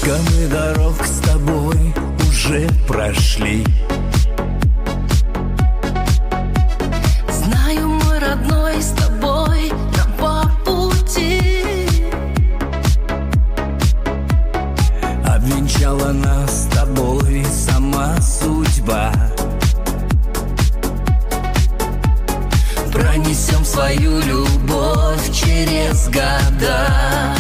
мы дорог с тобой уже прошли. Знаю, мой родной, с тобой нам по пути. Обвенчала нас с тобой сама судьба. Пронесем свою любовь через года.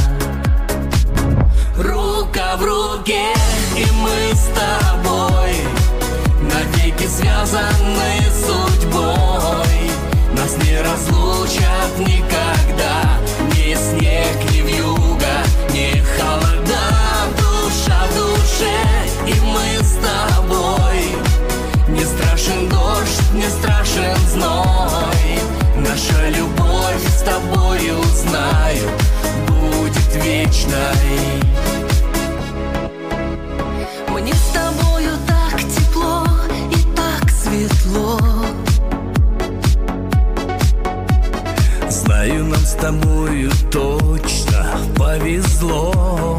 Рука в руке, и мы с тобой навеки связаны судьбой. Нас не разлучат никогда ни снег, ни вьюга, ни холода. Душа в душе, и мы с тобой. Не страшен дождь, не страшен зной. Наша любовь с тобою, знаю, будет вечной. Мне с тобою так тепло и так светло. Знаю, нам с тобою точно повезло.